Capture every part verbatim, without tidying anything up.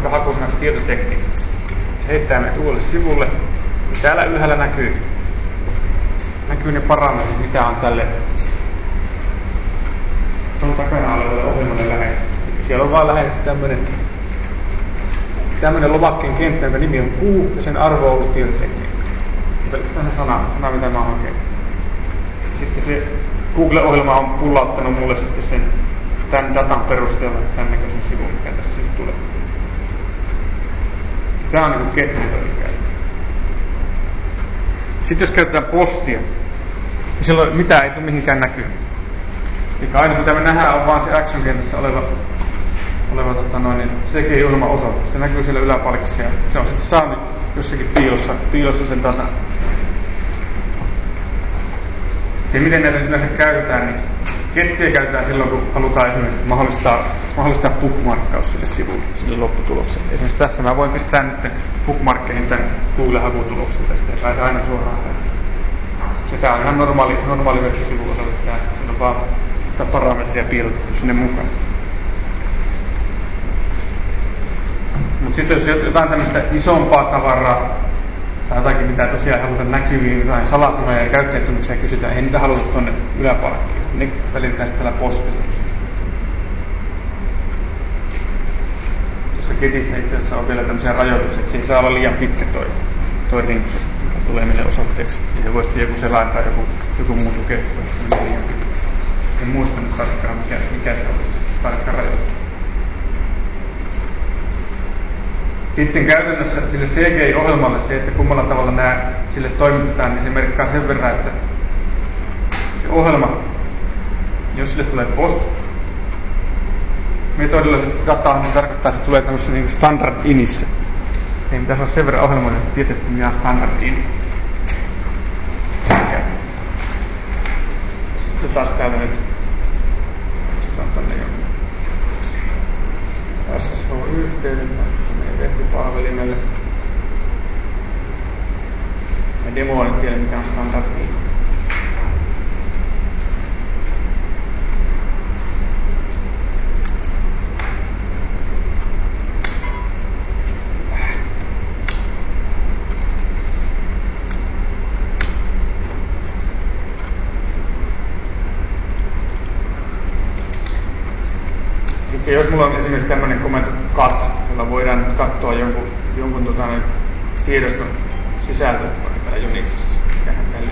vaikka hakusanaksi tietotekniikka. Se heittää meidät uudelle sivulle. Ja täällä ylhäällä näkyy, näkyy ne parametrit, mitä on tälle tuon takana olevalle ohjelmalle lähetetty. Siellä on vaan lähetetty tämmönen, tämmönen lomakkeen kenttä, jonka nimi on kuu, ja sen arvo on ollut tietotekniikka. Pelkästään se sana, sana mitä mä oon hakenut. Sitten se Google-ohjelma on pullauttanut mulle sitten sen tämän datan perusteella tämän näköisen sivun, mikä tässä nyt tulee. Tämä on niin kuin get-metodin käyttö. Sitten jos käytetään postia, niin silloin mitään ei tule mihinkään näkyy. Eli aina mitä me nähdään on vaan se action-kentässä oleva, oleva tota noin, C G I-ohjelman osoite. Se näkyy siellä yläpalkissa ja se on sitten saanut jossakin piilossa, piilossa sen datan. Ja miten näitä yleensä käytetään, niin gettiä käytetään silloin, kun halutaan esimerkiksi mahdollistaa, mahdollistaa bookmarkkaus sille sivulle, sille lopputulokselle. Esimerkiksi tässä mä voin pistää nyt bookmarkkeihin tämän Google-hakutuloksen tästä, ja pääsee aina suoraan tästä. Ja tää on ihan normaali, normaali web-sivuosoite, tää on vaan tätä parametria piilotettu sinne mukaan. Mutta sitten jos jotain tämmöistä isompaa tavaraa, tai jotakin, mitä tosiaan halutaan näkyviin, jotain salasanoja ja käyttäjätunnuksia kysytään, ei niitä haluta tuonne yläpalkkiin. Ne välitetään sitten tällä postilla. Tuossa Getissä itse asiassa on vielä tämmöisiä rajoituksia, että se ei saa olla liian pitkä toi, toi rinksi, joka tulee meille osoitteeksi. Siihen voisi joku selain tai joku, joku muu tukea, jos se menee liian pitkä. En muista nyt tarkkaan, mikä, mikä se olisi tarkka rajoitus. Sitten käytännössä sille C G I-ohjelmalle se, että kummalla tavalla nämä sille toimitetaan, niin se merkkaa sen verran, että se ohjelma, jos sille tulee post metodilla se dataa, niin se tarkoittaa, että se tulee tämmöisessä niin standard inissä. Ei pitäisi olla sen verran ohjelmoida, että tietysti mikä on standard in. Ja taas täällä nyt otetaan tonne jo S S H-yhteyden web-palvelimelle. Ja demoa nyt vielä, mikä on standardi. Eli jos mulla on esimerkiksi tämmöinen komento cut, jolla voidaan nyt katsoa jonkun, jonkun tota, tiedoston sisältö täällä Unixissa. Mikähän täällä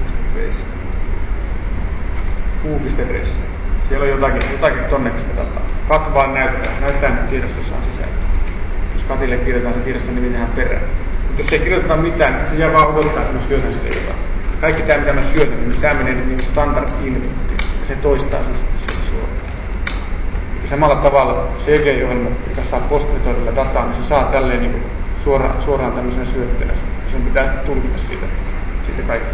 on res. Siellä on jotakin, jotakin tonnekasta dataa. Cut vaan näyttää, näyttää nyt tiedostossa on sisältö. Jos cutille kirjoitetaan se tiedoston nimi tähän perään. Mutta jos ei kirjoiteta mitään, niin se jää vaan odottaa, että mä syötän sille jotain. Kaikki tämä mitä mä syötän, niin tämä menee niin standard inputtiin. Ja se toistaa sen sitten sieltä suoraan. Ja samalla tavalla C G I-ohjelma, joka saa postmetodilla dataa, niin se saa tälleen niin suoraan, suoraan tämmöisen syötteenä. Ja sen pitää sitten tulkita siitä, siitä kaikki,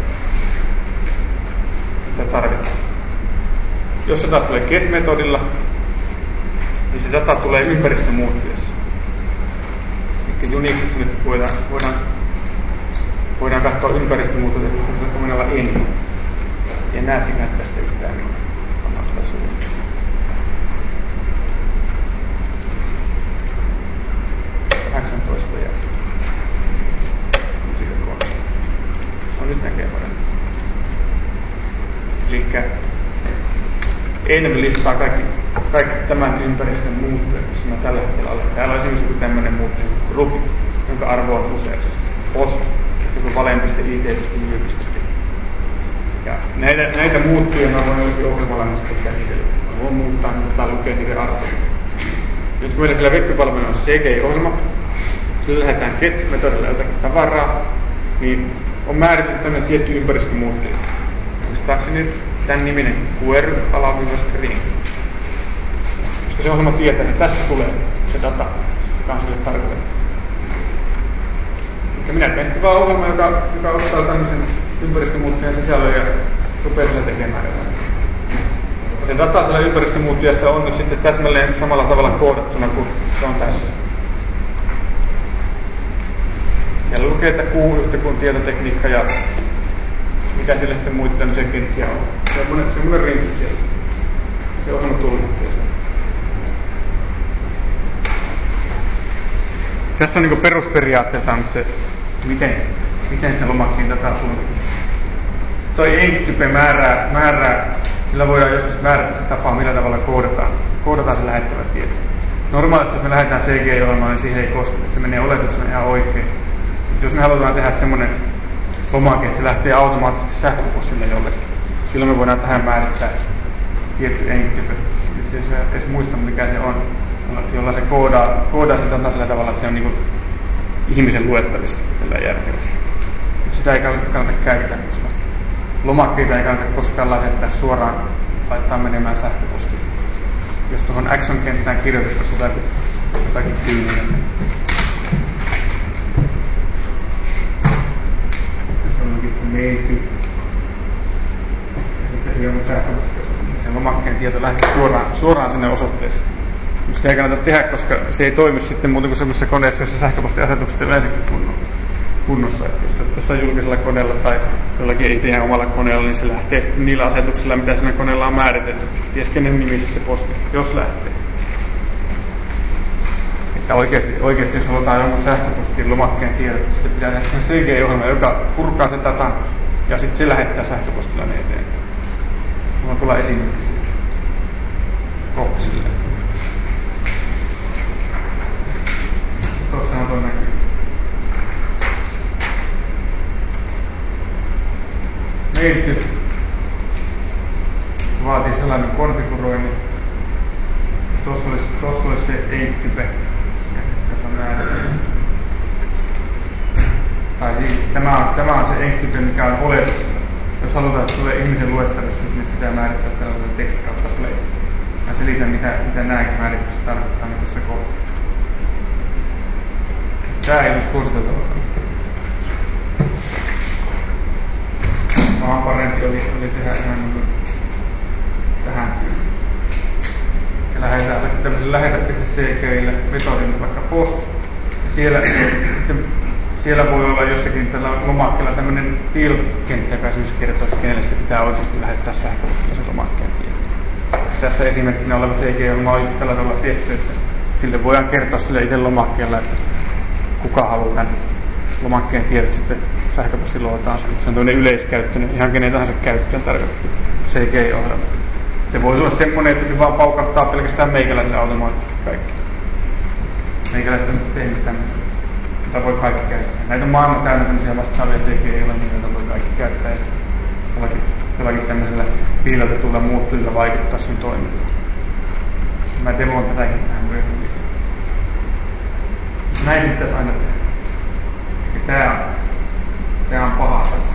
mitä tarvitaan. Jos se taas tulee get-metodilla, niin se data tulee ympäristön muuttuessa. Eli Unixissa nyt voidaan, voidaan, voidaan katsoa ympäristön muuttuessa, koska se on olla en. Ja näettekään tästä yhtään mitään. Antaa sitä suuntaan. kahdeksantoista ja kuusikymmentäkolme. No nyt näkee paremmin. Elikkä Env listaa kaikki, kaikki tämän ympäristön muuttuja, missä mä tällä hetkellä olen. Täällä on esimerkiksi joku tämmönen muuttuja, rupi, jonka arvo on useassa. Post, joku valen.it.jy. Ja näitä, näitä muuttuja mä voin jollakin ohjelmalla sitten käsitellä. Mä voin muuttaa, mutta lukea niiden arvoja. Nyt kun meillä siellä web-palvelulla on C G I-ohjelma, sillä lähdetään get-metodilla jotakin tavaraa, niin on määritelty tämmöinen tietty ympäristömuuttuja. Muistaakseni tämän niminen query-string. Koska se ohjelma tietää, että tässä tulee se data, joka on sille tarkoitettu. Eli minä teen sitten vaan ohjelma, joka, joka ottaa tämmöisen ympäristömuuttujan sisällön ja rupeaa sillä tekemään jotain. Ja se data siellä ympäristömuuttujassa on nyt sitten täsmälleen samalla tavalla koodattuna kuin se on tässä. Ja lukee, että Q yhtä kuin tietotekniikka ja mitä sillä sitten muita tämmöisiä kenttiä on. Semmoinen, semmoinen rinsu siellä. Se ohjelma tulkitsee sen. tässä on niin perusperiaatteessa on se, miten, miten sitä lomakkeen dataa tulkitaan. Toi enktype määrää, määrää, sillä voidaan joskus määrätä se tapa, millä tavalla koodataan, koodataan se lähettävä tieto. Normaalisti, jos me lähdetään C G I-ohjelmaan, niin siihen ei kosketa, se menee oletuksena ihan oikein. Mutta jos me halutaan tehdä semmoinen lomake, että se lähtee automaattisesti sähköpostille jollekin, silloin me voidaan tähän määrittää tietty enktype. Itse asiassa edes muista, mikä se on, jolla se koodaa, koodaa sitä sillä tavalla, että se on niin kuin ihmisen luettavissa tällä järkevästi. Sitä ei kannata käyttää, koska lomakkeita ei kannata koskaan lähettää suoraan, laittaa menemään sähköpostiin. Jos tuohon Action-kenttään kirjoitettaisiin jotakin, jotakin tyyliä. Se on oikeastaan mail-tyyli. Ja sitten siihen on sähköpostiosoite. Sen lomakkeen tieto lähtee suoraan, suoraan sinne osoitteeseen. Sitä ei kannata tehdä, koska se ei toimi sitten muuten kuin sellaisessa koneessa, jossa sähköpostiasetukset yleensäkin kunnossa. Että jos tuossa julkisella koneella tai jollakin ei tehdä omalla koneella, niin se lähtee sitten niillä asetuksilla, mitä siinä koneella on määritelty. Ties kenen nimissä se posti, jos lähtee. Että oikeasti, oikeasti jos halutaan jonkun sähköpostin lomakkeen tiedot, niin sitten pitää tehdä C G I-ohjelma, joka purkaa sen datan ja sitten se lähettää sähköpostilla ne eteenpäin. Mulla tulee esimerkki siitä. Kohta silleen. Tuossa on tuon näkyy. Mail-typ vaatii sellainen konfiguroinnin. Tuossa olisi, tuossa olisi se enktype, joka määritellään. Tai siis tämä on, tämä on se enktype, mikä on oletus. Jos halutaan, että tulee ihmisen luettavissa, niin sinne pitää määrittää tällainen teksti kautta play. Mä selitän, mitä, mitä nämäkin määritykset tarkoittaa niin tuossa kohtaa. Tää ei ole suositeltavaa. Vaan parempi oli, oli tehdä ihan niin kuin tähän tyyliin. Ja lähdetään tämmöiselle lähetä.ckille metodin vaikka post. Ja siellä, sitten, siellä voi olla jossakin tällä lomakkeella tämmöinen tiedotokenttä, joka esimerkiksi kertoo, että kenelle se pitää oikeasti lähettää sähköpostilla sen lomakkeen tiedot. Tässä esimerkkinä oleva C G-ohjelma on just tällä tavalla tehty, että sille voidaan kertoa sille itse lomakkeella, että kuka haluaa tämän lomakkeen tiedot sitten sähköpostilla luotaan. Se on tämmöinen yleiskäyttöinen, ihan kenen tahansa käyttöön tarkoitettu C G I-ohjelma. Se voisi olla semmoinen, että se vaan paukattaa pelkästään meikäläisille automaattisesti kaikki. Meikäläiset on tehnyt tämmöistä, jota voi kaikki käyttää. Näitä on maailman täynnä tämmöisiä vastaavia C G I-ohjelmia, joita voi kaikki käyttää ja sitten jollakin, jollakin tämmöisellä piilotetulla muuttujilla vaikuttaa sen toimintaan. Mä demoon tätäkin tähän myöhemmin. Näin se pitäisi aina tehdä. Ja tää on, tää on paha sana.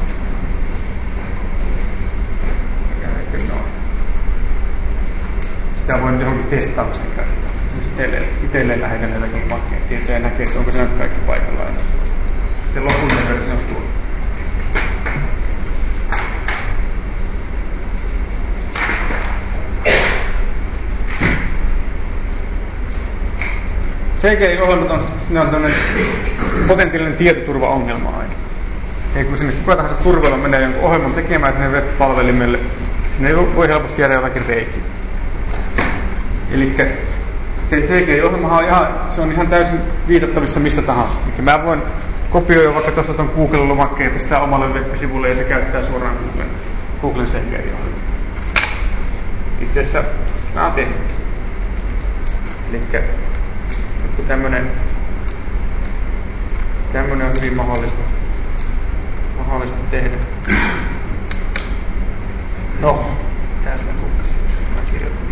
Sitä voi nyt johonkin testaukseen käyttää. Itselleen, itselleen lähetän jotakin lomakkeen tietoja ja näkee, että onko se nyt kaikki paikallaan. Sitten lopullinen versio on tuolla. C G I-ohjelmat on, siinä on tämmöinen potentiaalinen tietoturvaongelma aina. Ei kun sinne kuka tahansa turvalla menee jonkun ohjelman tekemään sinne web-palvelimelle, sinne voi helposti jäädä jotakin reikiä. Elikkä se C G I-ohjelmahan on ihan, se on ihan täysin viitattavissa mistä tahansa. Elikkä mä voin kopioida vaikka tuosta tuon Google-lomakkeen ja pistää omalle web-sivulle ja se käyttää suoraan Googlen, Googlen C G I-ohjelmaa. Itse asiassa mä oon tehnytkin. Elikkä tämmönen, tämmönen on hyvin mahdollista, mahdollista tehdä. No, täältä kukas mä kirjoitin.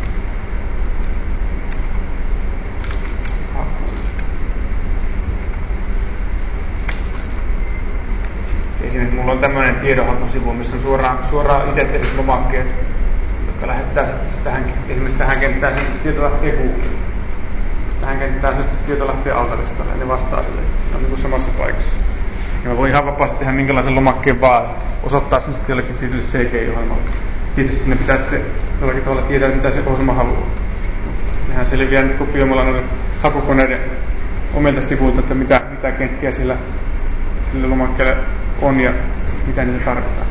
Esimerkiksi mulla on tämmönen tiedonhakusivu, missä on suoraan, suoraan itse tehdyt lomakkeet, jotka lähettää tähän, esimerkiksi tähän kenttään tieto lähtee Googleen. Tähän kenttään sitten tieto lähtee altalistalle ja ne vastaa sille. Ne on niin kuin samassa paikassa. Ja mä voin ihan vapaasti tehdä minkälaisen lomakkeen vaan, osoittaa sen sitten jollekin tietylle C G I-ohjelmalle. Tietysti sinne pitää sitten jollakin tavalla tietää, mitä se ohjelma haluaa. Nehän selviää nyt kopioimalla noiden hakukoneiden omilta sivuilta, että mitä, mitä kenttiä sillä, sillä lomakkeella on ja mitä niitä tarvitaan.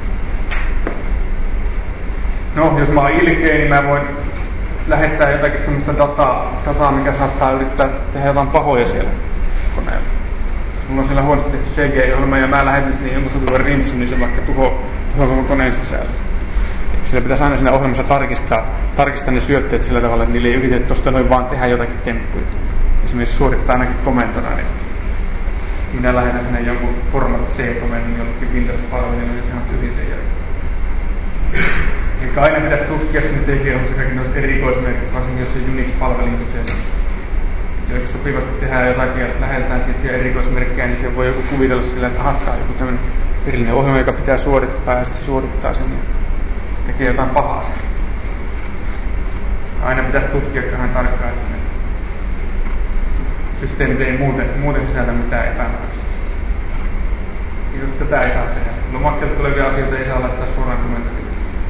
No, jos mä oon ilkeä, niin mä voin lähettää jotakin semmoista dataa, dataa, mikä saattaa yrittää tehdä jotain pahoja siellä. koneella. Jos mulla on siellä huonosti tehty C G I-ohjelma ja mä lähetän sinne jonkun sopivan rimpsun, niin se vaikka tuho, tuho koko koneen sisällä. Sillä pitäisi aina siinä ohjelmassa tarkistaa, tarkistaa ne syötteet sillä tavalla, että niille ei yritetä tuosta noin vaan tehdä jotakin temppuja. Esimerkiksi suorittaa ainakin komentona, niin minä lähetän sinne jonkun format C-komennon jollekin Windows-palveluun, niin se on tyhjä sen jälkeen. Eli aina pitäisi tutkia sinne C G I-ohjelmassa kaikki noista erikoismerkit, varsinkin jos se Unix-palvelin kyseessä. Siellä kun sopivasti tehdään jotakin ja lähdetään tiettyjä erikoismerkkejä, niin se voi joku kuvitella sillä, että hakkaa joku tämmöinen erillinen ohjelma, joka pitää suorittaa ja sitten se suorittaa sen ja tekee jotain pahaa sen. Aina pitäisi tutkia vähän tarkkaan, että ne systeemit ei muuten, muuten sisällä mitään epämääräistä. Just tätä ei saa tehdä. Lomakkeelta tulevia asioita ei saa laittaa suoraan komentoon.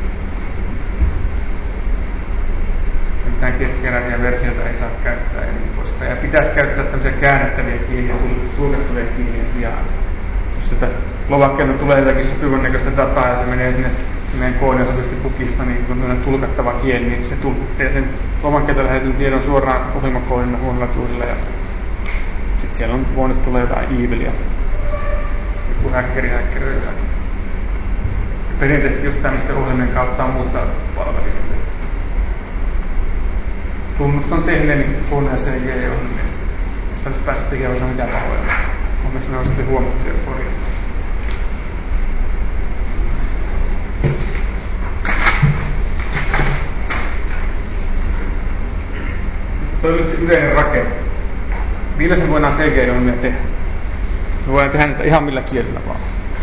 Mitään keskeräisiä versioita ei saa käyttää ja niin poispäin. Ja pitäisi käyttää tämmöisiä käännettäviä kieliä, tulkattavia kieliä sijaan. Jos sitä lomakkeelta tulee jotakin sopivan näköistä dataa ja se menee sinne meidän koodin sopisesti bukista, niin kun on tulkattava kieli, niin se tulkitsee sen lomakkeelta lähetyn tiedon suoraan ohjelmakoodilla huonolatuudella. Ja sitten siellä on voinut tulla jotain evilia. Joku häkkeri häkkeröi jotakin. Perinteisesti just tämmöisten ohjelmien kautta on muuttaa palvelimia. Tunnustan tehneeni koneen C G I-ohjelmia. Mistä olisi päässyt tekemään osa mitään pahoja. Onneksi ne on sitten huomattu ja korjattu. Toi on se yleinen rakenne. Millä sen voidaan C G I-ohjelmia tehdä? Me voidaan tehdä niitä ihan millä kielellä vaan.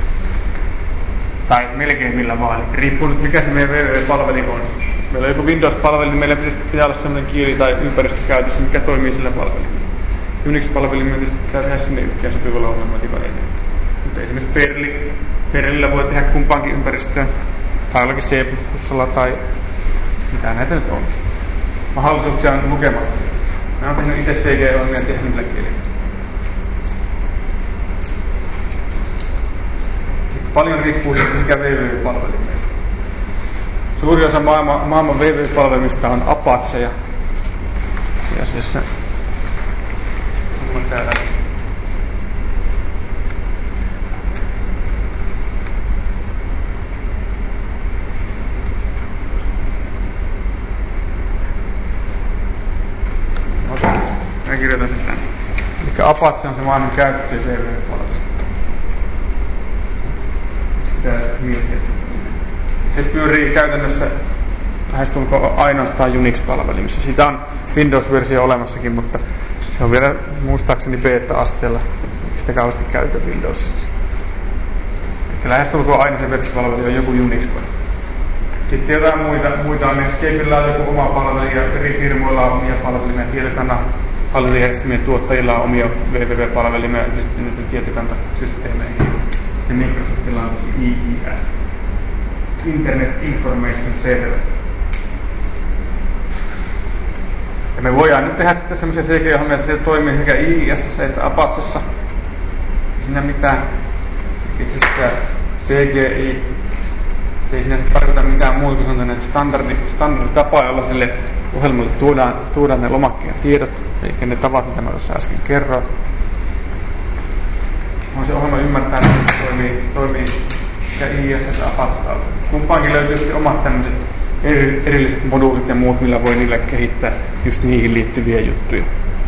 Tai melkein millä vaan. Riippuu nyt mikä se meidän www-palveli on. Jos meillä on joku Windows-palveli, niin meillä pitää olla sellainen kieli tai ympäristö käytössä, mikä toimii sillä palvelimella. Unix-palvelimella tietysti pitää tehdä sinne yhteen sopivalla ohjelmointivälineellä. Mutta esimerkiksi Perli, Perlillä voi tehdä kumpaankin ympäristöön. Tai jollakin C plus plus tai mitä näitä nyt on. Mahdollisuuksia on lukematta. Mä oon tehnyt itse C G I-ohjelmia tehdä niillä kielillä. Paljon riippuu siitä, mikä www-palveli meillä. Suuri osa maailman, maailman www-palvelimista on Apacheja. Asiassa on täällä. Mä kirjoitan sen tänne. Eli Apache on se maailman käytetty www-palvelu. Pitää miettiä. Se pyörii käytännössä lähestulkoon ainoastaan Unix-palvelimissa. Siitä on Windows-versio olemassakin, mutta se on vielä muistaakseni beta-asteella. Sitä kauheasti käytetään Windowsissa. Eli lähestulkoon aina se web-palvelu on joku Unix-palvelu. Sitten jotain muita, muita on. Escapeilla on joku oma palvelu ja eri firmoilla on omia palvelimia. Tietokannan-hallintojärjestelmien tuottajilla on omia www-palvelimia ja sitten nyt tietokantasysteemeihin. Ja Microsoftilla on I I S. Internet Information Server. Ja me voidaan nyt tehdä sitten semmoisia C G I-ohjelmia, että ne toimii sekä I I S:ssä että Apachessa. Ei siinä mitään. Itse asiassa C G I, se ei sinänsä tarkoita mitään muuta kuin sellainen standardi, standarditapa, jolla sille ohjelmalle tuodaan, tuodaan ne lomakkeen tiedot, eli ne tavat, mitä mä tuossa äsken kerroin. On se ohjelma ymmärtää, että se toimii, toimii sekä I I S että Apachella. Kumpaankin löytyy sitten omat tämmöiset eri, erilliset moduulit ja muut, millä voi niille kehittää just niihin liittyviä juttuja.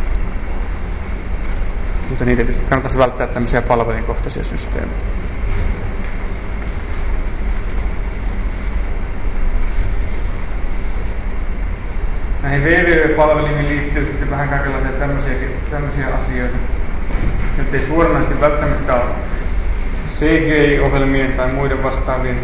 Mutta niitä tietysti kannattaisi välttää tämmöisiä palvelinkohtaisia systeemejä. Näihin www-palvelimiin liittyy sitten vähän kaikenlaisia tämmöisiä asioita. Nyt ei suoranaisesti välttämättä ole C G I-ohjelmien tai muiden vastaavien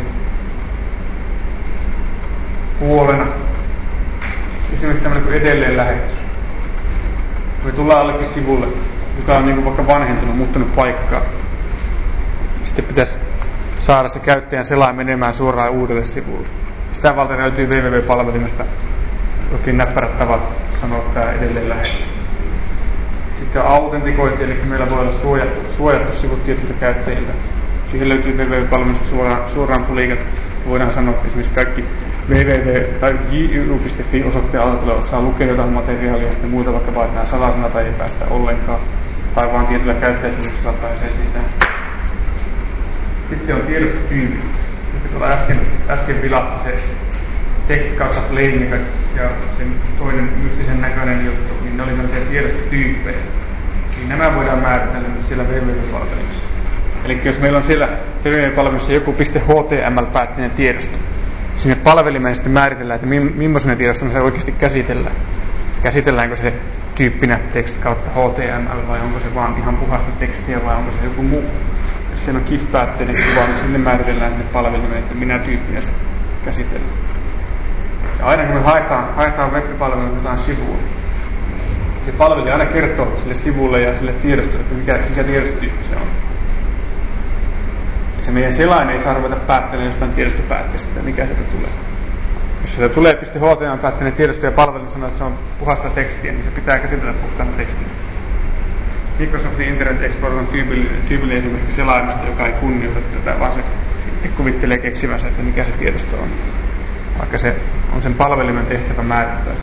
puolena. Esimerkiksi tämmöinen kuin edelleenlähetys. Me tullaan allekin sivulle, joka on niin vaikka vanhentunut, muuttanut paikkaa. Sitten pitäisi saada se käyttäjän selain menemään suoraan uudelle sivulle. Sitä valta löytyy www-palvelimesta jokin näppärät tavat sanoa tämä edelleenlähetys. Sitten on autentikointi, eli meillä voi olla suojattu, suojattu sivut tietyiltä käyttäjiltä. Siihen löytyy www-palvelimesta suoraan, suoraan pulikat. Voidaan sanoa, että esimerkiksi kaikki www tai j u piste f i osoitteen alla saa lukea jotain materiaalia, ja sitten muuta vaikka vaihtaa salasana tai ei päästä ollenkaan. tai vaan tietyllä käyttäjätunnuksella pääsee sisään. Sitten on tiedostotyypit. Nyt tuolla äsken, äsken vilahti se tekstit kautta plain ja sen toinen mystisen näköinen juttu, niin ne oli sellaisia tiedostotyyppejä. Niin nämä voidaan määritellä siellä www-palvelimessa. Eli jos meillä on siellä www-palvelimessa joku .html-päätteinen tiedosto, sinne palvelimeen sitten määritellään, että millaisena tiedostona se oikeasti käsitellään. Käsitelläänkö se tyyppinä text kautta H T M L vai onko se vaan ihan puhasta tekstiä vai onko se joku muu. Jos siellä on G I F-päätteinen kuva, niin sinne määritellään sinne palvelimeen, että minä tyyppinä se käsitellään. Ja aina kun me haetaan, haetaan web-palveluun jotain sivua, se palvelija aina kertoo sille sivulle ja sille tiedostolle, että mikä, mikä tiedostotyyppi se on. Ja se meidän selain ei saa ruveta päättelemään jostain tiedostopäätteestä, että mikä sieltä tulee. Jos sieltä tulee .html-päätteinen tiedosto ja palvelu sanoo, että se on puhasta tekstiä, niin se pitää käsitellä puhtaana tekstiä. Microsoftin Internet Explorer on tyypillinen, tyypillinen esimerkki selaimesta, joka ei kunnioita tätä, vaan se itse kuvittelee keksimänsä, että mikä se tiedosto on. Vaikka se on sen palvelimen tehtävä määrittää.